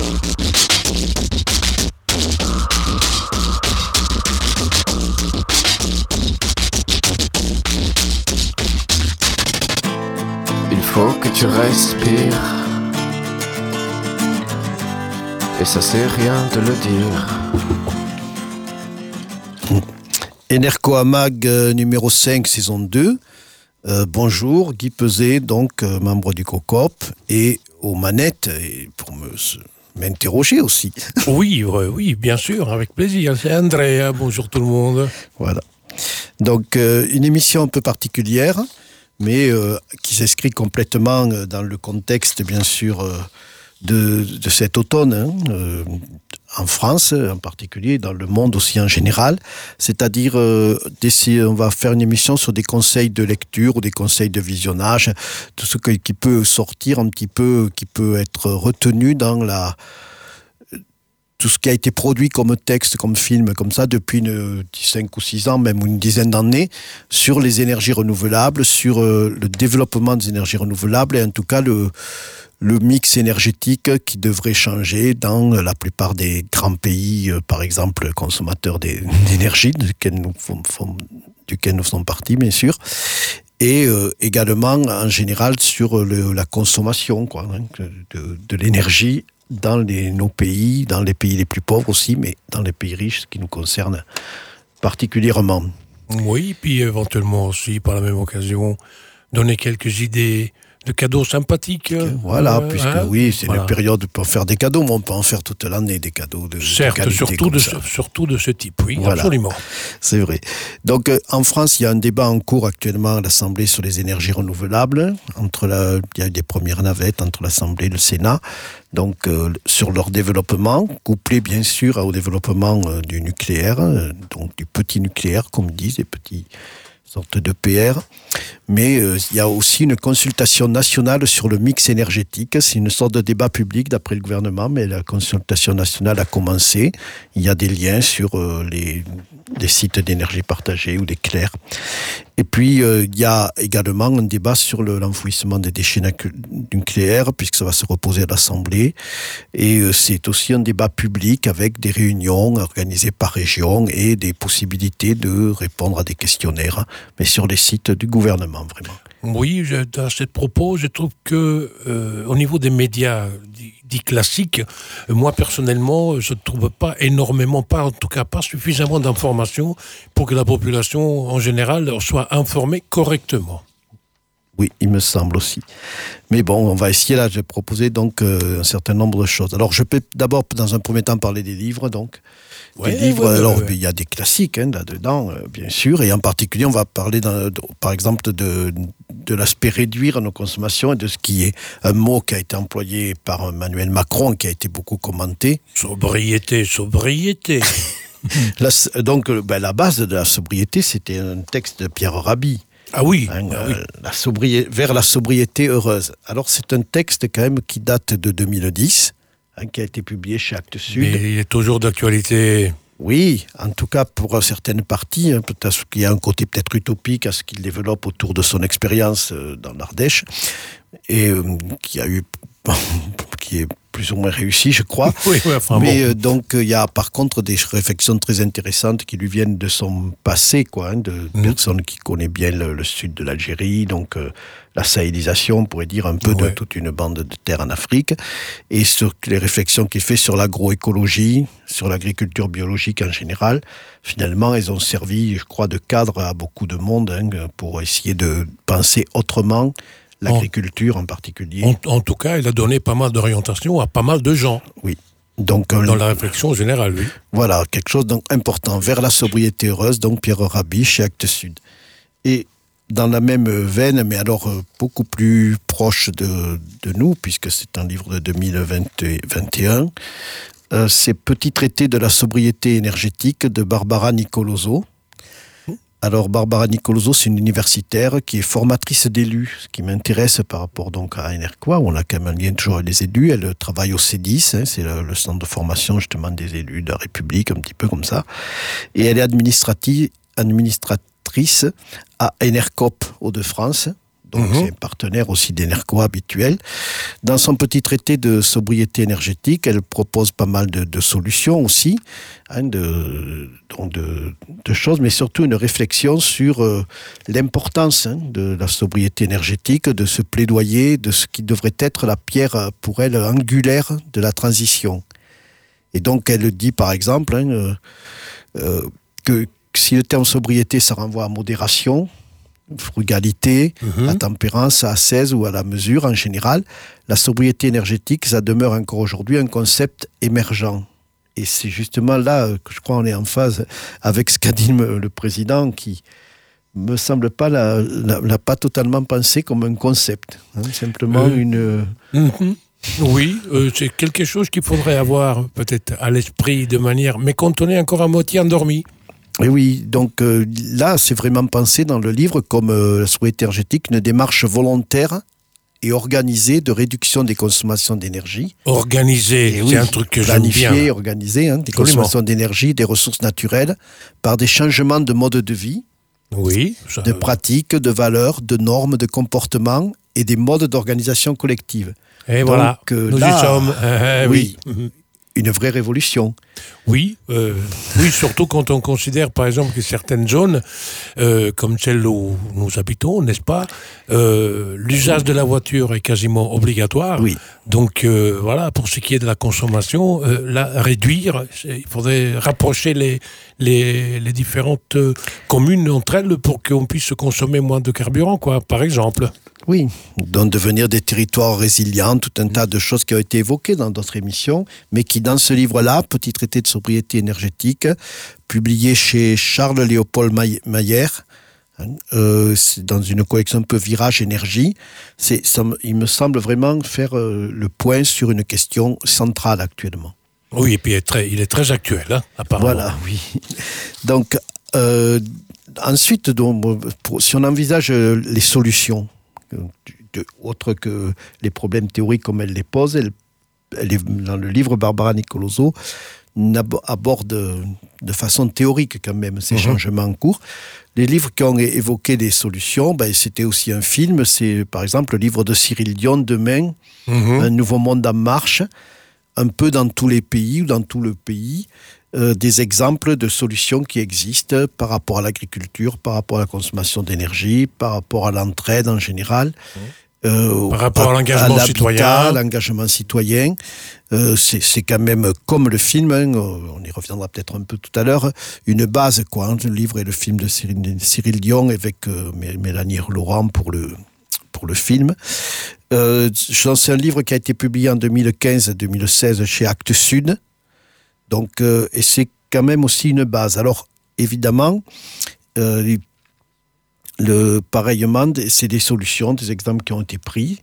Il faut que tu respires. Et ça sert rien de le dire. Enerco Amag numéro 5, saison 2. Bonjour, Guy Peset, donc membre du COCOP, et aux manettes, et pour m'interroger aussi. Oui, bien sûr, avec plaisir. C'est Andrea, bonjour tout le monde. Voilà. Donc, une émission un peu particulière, mais qui s'inscrit complètement dans le contexte, bien sûr, de cet automne, en France en particulier, dans le monde aussi en général. C'est-à-dire, on va faire une émission sur des conseils de lecture ou des conseils de visionnage, tout ce qui peut sortir un petit peu, qui peut être retenu dans tout ce qui a été produit comme texte, comme film, comme ça, depuis 5 ou 6 ans, même une dizaine d'années, sur les énergies renouvelables, sur le développement des énergies renouvelables, et en tout cas le mix énergétique qui devrait changer dans la plupart des grands pays, par exemple, consommateurs d'énergie, duquel nous faisons partie, bien sûr, et également, en général, sur la consommation de l'énergie dans nos pays, dans les pays les plus pauvres aussi, mais dans les pays riches, ce qui nous concerne particulièrement. Oui, puis éventuellement aussi, par la même occasion, donner quelques idées de cadeaux sympathiques. Voilà, puisque oui, c'est une période pour faire des cadeaux, mais on peut en faire toute l'année des cadeaux de certes, surtout de ce type, oui, voilà. Absolument. C'est vrai. Donc, en France, il y a un débat en cours actuellement à l'Assemblée sur les énergies renouvelables. Il y a eu des premières navettes entre l'Assemblée et le Sénat, donc sur leur développement, couplé bien sûr au développement du nucléaire, donc du petit nucléaire, comme disent les petits sorte de PR, mais il y a aussi une consultation nationale sur le mix énergétique. C'est une sorte de débat public d'après le gouvernement, mais la consultation nationale a commencé. Il y a des liens sur les sites d'énergie partagée ou des clairs. Et puis, il y a également un débat sur l'enfouissement des déchets nucléaires, puisque ça va se reposer à l'Assemblée. Et c'est aussi un débat public avec des réunions organisées par région et des possibilités de répondre à des questionnaires, mais sur les sites du gouvernement, vraiment. Oui, à ce propos, je trouve que au niveau des médias dits classiques, moi personnellement, je ne trouve pas énormément, en tout cas pas suffisamment d'informations pour que la population en général soit informée correctement. Oui, il me semble aussi. Mais bon, on va essayer là, j'ai proposé donc un certain nombre de choses. Alors je peux d'abord, dans un premier temps, parler des livres, donc. Il y a des classiques là-dedans, bien sûr, et en particulier, on va parler, par exemple, de l'aspect réduire nos consommations et de ce qui est un mot qui a été employé par Emmanuel Macron, qui a été beaucoup commenté. Sobriété. Donc, la base de la sobriété, c'était un texte de Pierre Rabhi. Ah oui, vers la sobriété heureuse. Alors, c'est un texte quand même qui date de 2010. Qui a été publié chez Actes Sud. Mais il est toujours d'actualité. Oui, en tout cas pour certaines parties, peut-être qu'il y a un côté peut-être utopique à ce qu'il développe autour de son expérience dans l'Ardèche, et qui est plus ou moins réussi, je crois. Oui, mais donc il y a par contre des réflexions très intéressantes qui lui viennent de son passé, de personnes qui connaissent bien le sud de l'Algérie, donc la sahélisation, on pourrait dire un peu de toute une bande de terre en Afrique, et sur les réflexions qu'il fait sur l'agroécologie, sur l'agriculture biologique en général. Finalement, elles ont servi, je crois, de cadre à beaucoup de monde pour essayer de penser autrement l'agriculture en particulier. En tout cas, il a donné pas mal d'orientation à pas mal de gens. Oui. Donc, dans la réflexion générale, oui. Voilà, quelque chose d'important. Vers la sobriété heureuse, donc Pierre Rabhi chez Actes Sud. Et dans la même veine, mais alors beaucoup plus proche de nous, puisque c'est un livre de 2021, c'est Petit traité de la sobriété énergétique de Barbara Nicoloso. Alors, Barbara Nicoloso, c'est une universitaire qui est formatrice d'élus, ce qui m'intéresse par rapport donc à Enercoa, où on a quand même un lien toujours avec les élus. Elle travaille au C10, c'est le centre de formation justement des élus de la République, un petit peu comme ça. Et elle est administratrice à Enercop Hauts-de-France, Donc c'est un partenaire aussi d'Enerco habituel. Dans son petit traité de sobriété énergétique, elle propose pas mal de solutions aussi, de choses, mais surtout une réflexion sur l'importance de la sobriété énergétique, de ce plaidoyer, de ce qui devrait être la pierre pour elle angulaire de la transition. Et donc elle dit par exemple que si le terme sobriété, ça renvoie à modération, frugalité, à tempérance, à ascèse ou à la mesure en général, la sobriété énergétique, ça demeure encore aujourd'hui un concept émergent. Et c'est justement là que je crois on est en phase avec ce qu'a dit le président, qui me semble pas l'a pas totalement pensé comme un concept, simplement une... Oui, c'est quelque chose qu'il faudrait avoir peut-être à l'esprit de manière... Mais quand on est encore à moitié endormi. Et oui, donc là, c'est vraiment pensé dans le livre comme la sobriété énergétique, une démarche volontaire et organisée de réduction des consommations d'énergie. Organisée, c'est un truc que j'aime bien. Planifiée, organisée, des consommations d'énergie, des ressources naturelles, par des changements de mode de vie, de pratiques, de valeurs, de normes, de comportements et des modes d'organisation collective. Et donc, voilà, nous y sommes. Oui. Une vraie révolution. Oui, surtout quand on considère par exemple que certaines zones, comme celle où nous habitons, n'est-ce pas, l'usage de la voiture est quasiment obligatoire. Oui. Donc voilà, pour ce qui est de la consommation, réduire, il faudrait rapprocher les différentes communes entre elles pour qu'on puisse consommer moins de carburant, quoi, par exemple. Oui, donc devenir des territoires résilients, tout un tas de choses qui ont été évoquées dans d'autres émissions, mais qui dans ce livre-là, Petit traité de sobriété énergétique, publié chez Charles-Léopold Mayer, dans une collection un peu Virage Énergie, il me semble vraiment faire le point sur une question centrale actuellement. Oui, et puis il est très actuel, apparemment. Voilà, oui. Donc, ensuite, si on envisage les solutions, autre que les problèmes théoriques comme elle les pose, dans le livre, Barbara Nicoloso aborde de façon théorique quand même ces changements en cours. Les livres qui ont évoqué des solutions, c'était aussi un film, c'est par exemple le livre de Cyril Dion, Demain, Un nouveau monde en marche, un peu dans tous les pays ou dans tout le pays, des exemples de solutions qui existent par rapport à l'agriculture, par rapport à la consommation d'énergie, par rapport à l'entraide en général. Par rapport à l'engagement citoyen. L'engagement citoyen. C'est quand même comme le film, on y reviendra peut-être un peu tout à l'heure, une base, le livre et le film de Cyril Dion avec Mélanie Laurent pour le film. C'est un livre qui a été publié en 2015-2016 chez Actes Sud. Donc, et c'est quand même aussi une base. Alors, évidemment, pareillement, c'est des solutions, des exemples qui ont été pris,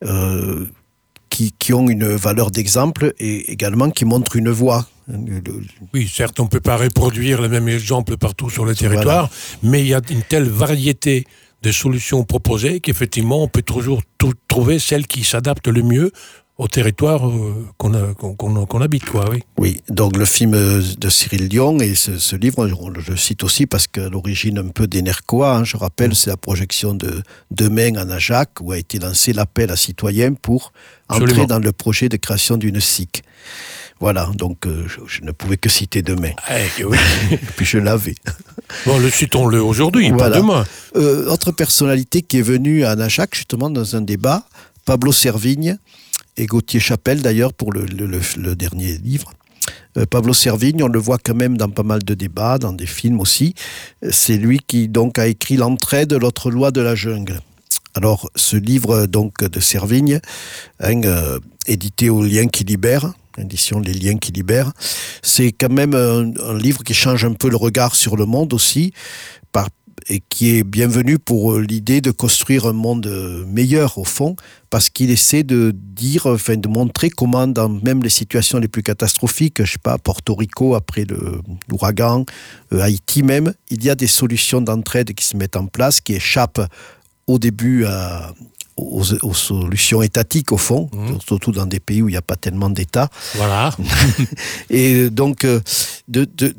qui ont une valeur d'exemple et également qui montrent une voie. Oui, certes, on ne peut pas reproduire les mêmes exemples partout sur le territoire, mais il y a une telle variété de solutions proposées qu'effectivement, on peut toujours trouver celle qui s'adapte le mieux au territoire qu'on habite, quoi, oui. Oui, donc le film de Cyril Dion et ce livre, je le cite aussi parce qu'à l'origine un peu d'Enercoa, je rappelle, c'est la projection de Demain à Najac, où a été lancé l'appel à citoyens pour entrer dans le projet de création d'une SIC. Voilà, donc je ne pouvais que citer Demain. Oui. Et puis je l'avais. Bon, citons-le aujourd'hui, pas demain. Autre personnalité qui est venue à Najac, justement, dans un débat, Pablo Servigne, et Gauthier Chapelle d'ailleurs pour le dernier livre. Pablo Servigne, on le voit quand même dans pas mal de débats, dans des films aussi. C'est lui qui donc a écrit L'entraide, l'autre loi de la jungle. Alors ce livre donc de Servigne, édité au Lien qui libère, édition Les Liens qui libèrent, c'est quand même un livre qui change un peu le regard sur le monde aussi, et qui est bienvenu pour l'idée de construire un monde meilleur au fond, parce qu'il essaie de montrer comment dans même les situations les plus catastrophiques, je sais pas, Porto Rico après l'ouragan, Haïti même, il y a des solutions d'entraide qui se mettent en place, qui échappent au début aux solutions étatiques au fond, surtout dans des pays où il n'y a pas tellement d'État. Voilà. Et donc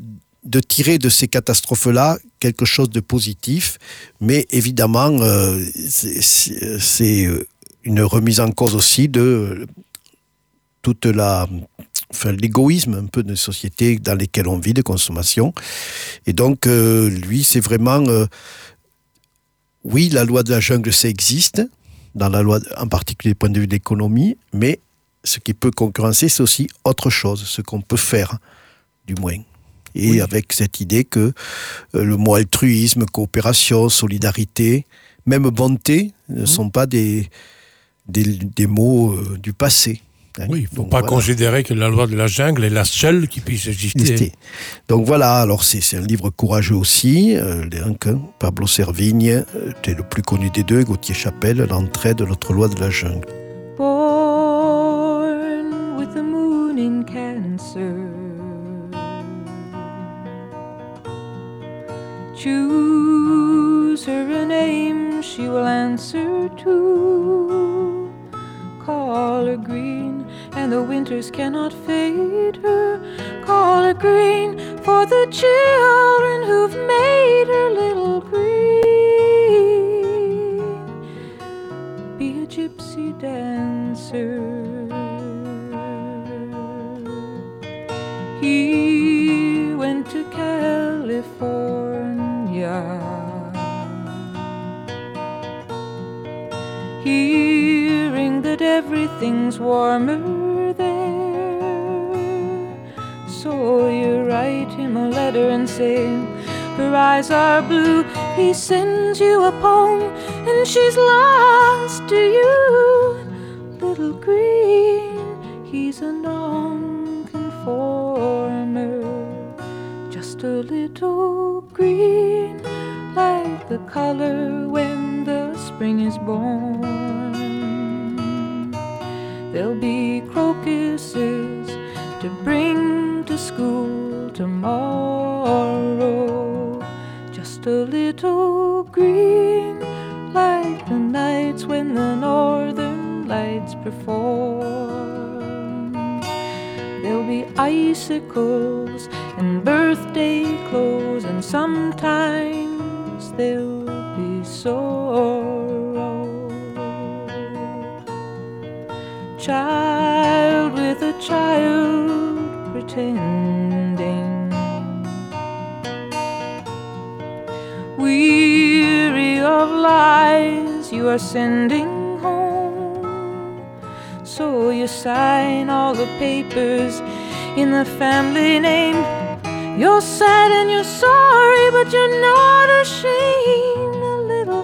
de tirer de ces catastrophes-là quelque chose de positif, mais évidemment, c'est une remise en cause aussi de toute l'égoïsme un peu de société dans lesquelles on vit, de consommation. Et donc, lui, c'est vraiment... oui, la loi de la jungle, ça existe, dans la loi, en particulier du point de vue de l'économie, mais ce qui peut concurrencer, c'est aussi autre chose, ce qu'on peut faire, du moins. Et oui, avec cette idée que le mot altruisme, coopération, solidarité, même bonté, ne sont pas des mots du passé. Oui, il ne faut pas considérer que la loi de la jungle est la seule qui puisse exister. Donc voilà, alors c'est un livre courageux aussi. Pablo Servigne, c'est le plus connu des deux, Gauthier Chapelle, L'entraide, l'autre loi de la jungle. Born with the moon in Cancer, choose her a name she will answer to. Call her green, and the winters cannot fade her. Call her green for the children who've made her little green. Be a gypsy dancer. He went to California. Hearing that everything's warmer there, so you write him a letter and say her eyes are blue. He sends you a poem and she's lost to you. Little green, he's a non-conformer, just a little green, like the color when the spring is born. There'll be crocuses to bring to school tomorrow, just a little green, like the nights when the northern lights perform. There'll be icicles and birthday clothes, and sometimes there'll be sorrow. Child with a child pretending, weary of lies you are sending home, so you sign all the papers in the family name. You're sad and you're sorry, but you're not ashamed. A little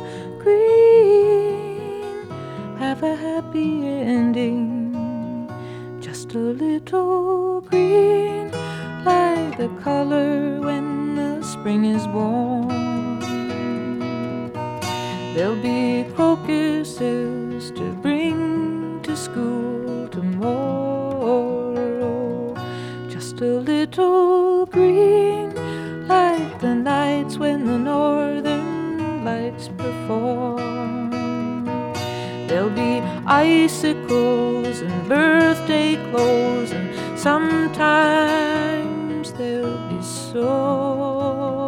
green, have a happy ending. Just a little green, like the color when the spring is born. There'll be crocuses to bring to school tomorrow, just a little green, like the nights when the northern lights perform. There'll be icicles and birthday clothes, and sometimes there'll be sorrow.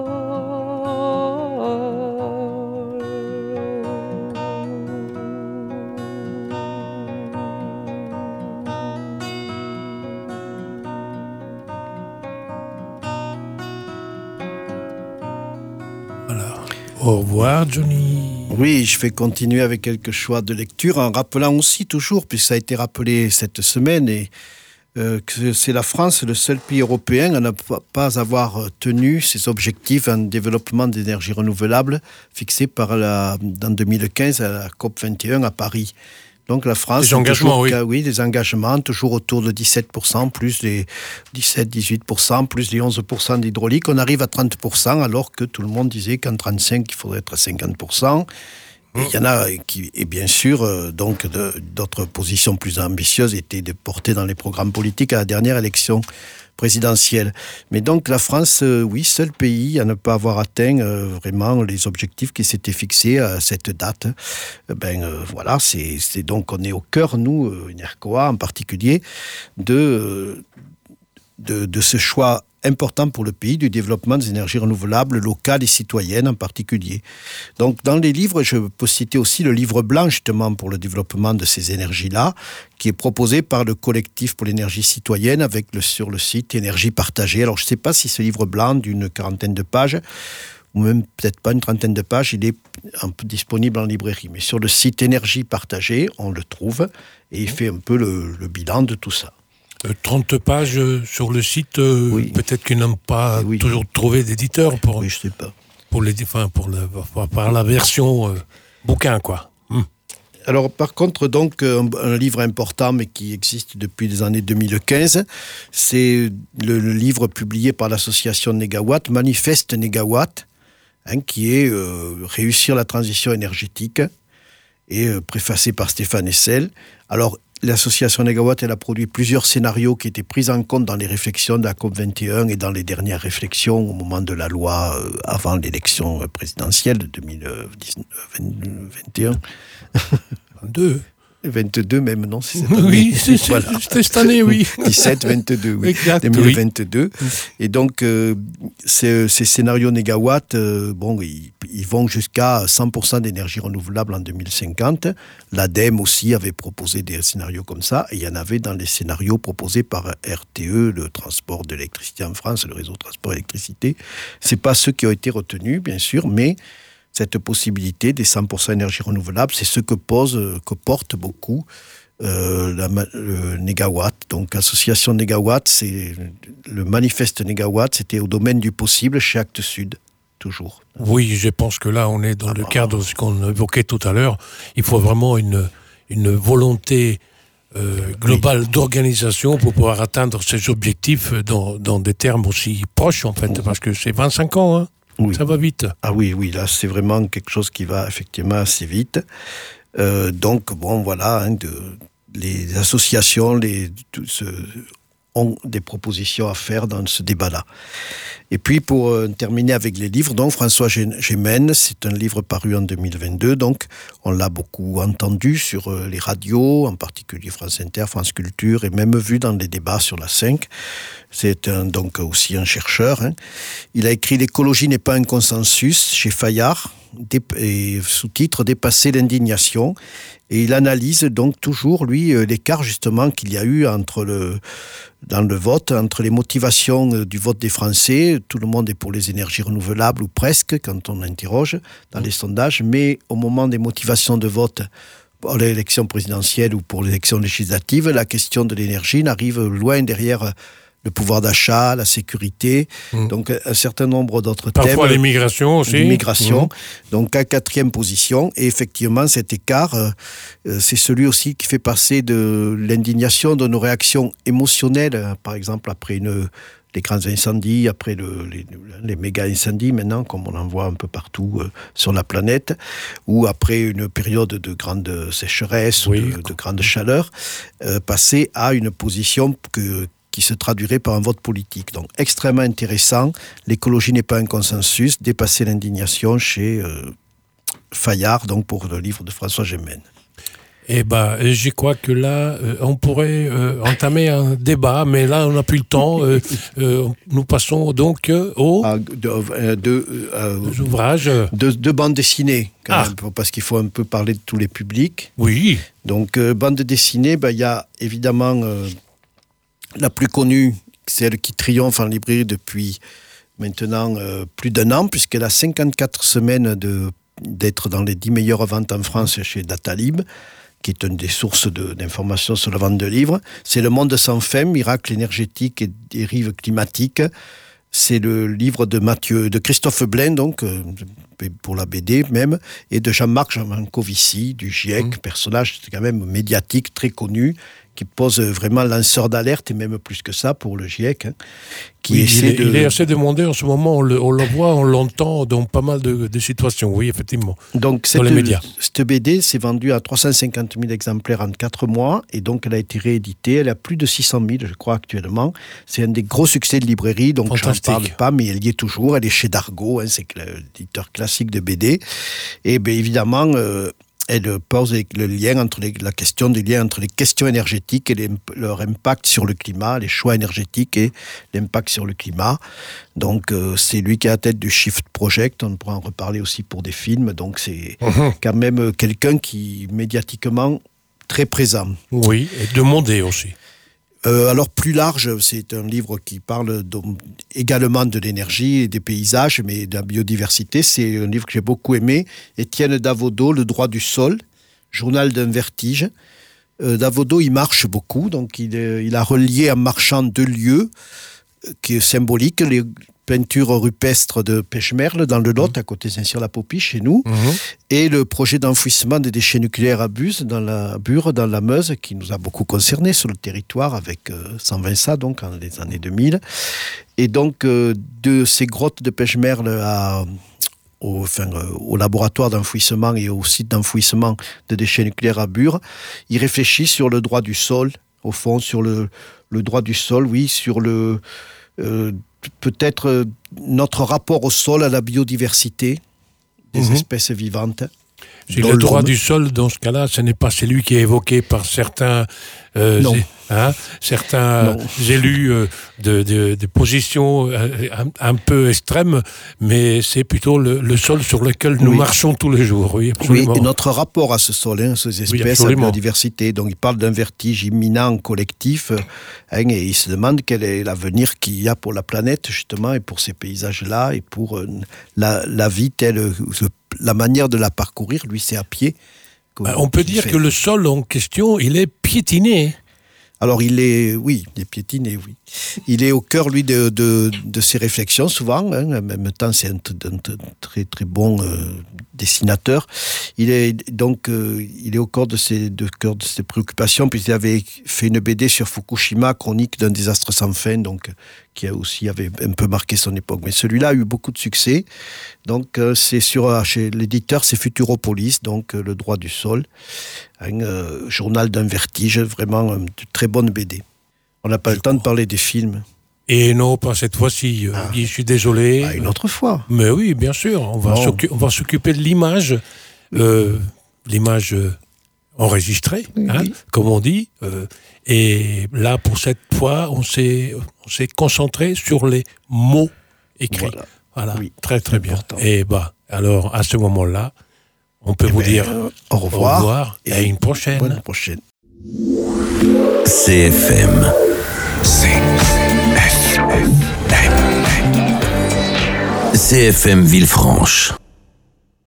Au revoir, Johnny. Oui, je vais continuer avec quelques choix de lecture en rappelant aussi toujours, puisque ça a été rappelé cette semaine, que c'est la France, le seul pays européen à ne pas avoir tenu ses objectifs en développement d'énergie renouvelable fixés dans 2015 à la COP21 à Paris. Donc la France, des engagements, oui, des engagements, toujours autour de 17%, plus les 17-18%, plus les 11% d'hydraulique. On arrive à 30%, alors que tout le monde disait qu'en 35, il faudrait être à 50%. Et il y en a qui, et bien sûr, donc d'autres positions plus ambitieuses étaient portées dans les programmes politiques à la dernière élection présidentielle. Mais donc la France, oui, seul pays à ne pas avoir atteint vraiment les objectifs qui s'étaient fixés à cette date. Voilà, c'est donc on est au cœur, nous, Enercoa en particulier, de ce choix important pour le pays du développement des énergies renouvelables locales et citoyennes en particulier. Donc dans les livres, je peux citer aussi le livre blanc justement pour le développement de ces énergies-là, qui est proposé par le collectif pour l'énergie citoyenne sur le site Énergie Partagée. Alors je ne sais pas si ce livre blanc d'une 40aine de pages, ou même peut-être pas une 30aine de pages, il est disponible en librairie. Mais sur le site Énergie Partagée, on le trouve et il fait un peu le bilan de tout ça. 30 pages sur le site, oui. Peut-être qu'ils n'ont pas toujours trouvé d'éditeur pour, oui, je sais pas. Par la version bouquin, quoi. Alors, par contre, donc, un livre important, mais qui existe depuis les années 2015, c'est le livre publié par l'association Négawatt, Manifeste Négawatt, qui est Réussir la transition énergétique, et préfacé par Stéphane Hessel. Alors, l'association Négawatt, elle a produit plusieurs scénarios qui étaient pris en compte dans les réflexions de la COP21 et dans les dernières réflexions au moment de la loi avant l'élection présidentielle de 2021. 22 même, non, c'est cette année. Oui, c'était cette année, oui. 17, 22, oui. Exact, 2022. Oui. Et donc, ces scénarios Négawatt, ils vont jusqu'à 100% d'énergie renouvelable en 2050. L'ADEME aussi avait proposé des scénarios comme ça. Et il y en avait dans les scénarios proposés par RTE, le transport d'électricité en France, le réseau de transport d'électricité. Ce n'est pas ceux qui ont été retenus, bien sûr, mais cette possibilité des 100% énergie renouvelable, c'est ce que porte beaucoup le Négawatt. Donc, association Négawatt, c'est le manifeste Négawatt, c'était au domaine du possible chez Actes Sud, toujours. Oui, je pense que là, on est dans le cadre de ce qu'on évoquait tout à l'heure. Il faut vraiment une volonté globale d'organisation pour pouvoir atteindre ces objectifs dans des termes aussi proches, en fait, parce que c'est 25 ans, hein. Oui. Ça va vite. Ah oui, là, c'est vraiment quelque chose qui va effectivement assez vite. Donc, voilà, les associations ont des propositions à faire dans ce débat-là. Et puis, pour terminer avec les livres, donc François Gémen, c'est un livre paru en 2022, donc on l'a beaucoup entendu sur les radios, en particulier France Inter, France Culture, et même vu dans les débats sur la 5. C'est donc aussi un chercheur. Il a écrit « L'écologie n'est pas un consensus » chez Fayard, et sous-titre « Dépasser l'indignation ». Et il analyse donc toujours, lui, l'écart justement qu'il y a eu dans le vote, entre les motivations du vote des Français. Tout le monde est pour les énergies renouvelables, ou presque, quand on interroge dans les sondages, mais au moment des motivations de vote pour l'élection présidentielle ou pour l'élection législative, la question de l'énergie n'arrive loin derrière le pouvoir d'achat, la sécurité, donc un certain nombre d'autres thèmes. Parfois l'immigration aussi. L'immigration, donc à 4e position. Et effectivement, cet écart, c'est celui aussi qui fait passer de l'indignation, de nos réactions émotionnelles, par exemple après les grands incendies, après les méga incendies maintenant, comme on en voit un peu partout sur la planète, ou après une période de grande sécheresse, de grande chaleur, passer à une position qui se traduirait par un vote politique. Donc, extrêmement intéressant. L'écologie n'est pas un consensus. Dépasser l'indignation chez Fayard, donc pour le livre de François Gémen. Eh bien, je crois que là, on pourrait entamer un débat, mais là, on n'a plus le temps. Nous passons donc aux ouvrages. Deux bandes dessinées, quand même, parce qu'il faut un peu parler de tous les publics. Oui. Donc, bande dessinée, il y a évidemment... la plus connue, celle qui triomphe en librairie depuis maintenant plus d'1 an, puisqu'elle a 54 semaines d'être dans les 10 meilleures ventes en France chez Datalib, qui est une des sources d'informations sur la vente de livres. C'est Le Monde sans fin, miracle énergétique et dérive climatique. C'est le livre de Christophe Blain, donc, pour la BD même, et de Jean-Marc Jancovici, du GIEC, personnage quand même médiatique, très connu, qui pose vraiment lanceur d'alerte, et même plus que ça pour le GIEC. Il est assez demandé en ce moment, on le voit, on l'entend dans pas mal de situations, oui, effectivement, donc, dans les médias. Cette BD s'est vendue à 350 000 exemplaires en 4 mois, et donc elle a été rééditée, elle a plus de 600 000, je crois, actuellement. C'est un des gros succès de librairie, donc je n'en parle pas, mais elle y est toujours, elle est chez Dargaud, c'est l'éditeur classique de BD. Et bien évidemment... elle pose le lien entre la question du lien entre les questions énergétiques et leur impact sur le climat, les choix énergétiques et l'impact sur le climat. Donc, c'est lui qui est à la tête du Shift Project. On pourra en reparler aussi pour des films. Donc, c'est quand même quelqu'un qui, médiatiquement, très présent. Oui, et demandé aussi. Alors, plus large, c'est un livre qui parle également de l'énergie et des paysages, mais de la biodiversité. C'est un livre que j'ai beaucoup aimé. Étienne Davodo, Le droit du sol, journal d'un vertige. Davodo, il marche beaucoup, donc il a relié en marchant 2 lieux qui est symbolique, les peintures rupestres de Pêche-Merle dans le Lot, à côté de Saint-Cyr-la-Popie, chez nous, et le projet d'enfouissement des déchets nucléaires à Bure, dans la Meuse, qui nous a beaucoup concernés sur le territoire, avec 120 donc, en les années 2000. Et donc, de ces grottes de Pêche-Merle au laboratoire d'enfouissement et au site d'enfouissement de déchets nucléaires à Bure, il réfléchit sur le droit du sol, au fond, sur le droit du sol, oui, sur peut-être notre rapport au sol, à la biodiversité des espèces vivantes. Si le droit du sol, dans ce cas-là, ce n'est pas celui qui est évoqué par certains élus de positions un peu extrêmes, mais c'est plutôt le sol sur lequel nous marchons tous les jours. Oui, absolument. Oui, et notre rapport à ce sol, ces espèces, à la biodiversité. Donc, il parle d'un vertige imminent collectif, et il se demande quel est l'avenir qu'il y a pour la planète, justement, et pour ces paysages-là, et pour la vie telle, la manière de la parcourir, lui, c'est à pied. On peut dire que le sol en question, il est piétiné. Alors, il est piétiné, oui. Il est au cœur, lui, de ses réflexions, souvent. En même temps, c'est un très, très bon dessinateur. Il est au cœur de ses préoccupations, puisqu'il avait fait une BD sur Fukushima, chronique d'un désastre sans fin, donc, qui avait un peu marqué son époque. Mais celui-là a eu beaucoup de succès. Donc, c'est chez l'éditeur, c'est Futuropolis, donc Le droit du sol. Un journal d'un vertige, vraiment une très bonne BD. On n'a pas le temps de parler des films. Et non, pas cette fois-ci. Je suis désolé. Une autre fois. Mais oui, bien sûr. On va s'occuper de l'image. L'image enregistrée, comme on dit. Et là, pour cette fois, on s'est concentré sur les mots écrits. Voilà. Oui, très, très bien. Important. Et alors, à ce moment-là, on peut vous dire au revoir et à une prochaine. Bonne prochaine. CFM. CFM Villefranche.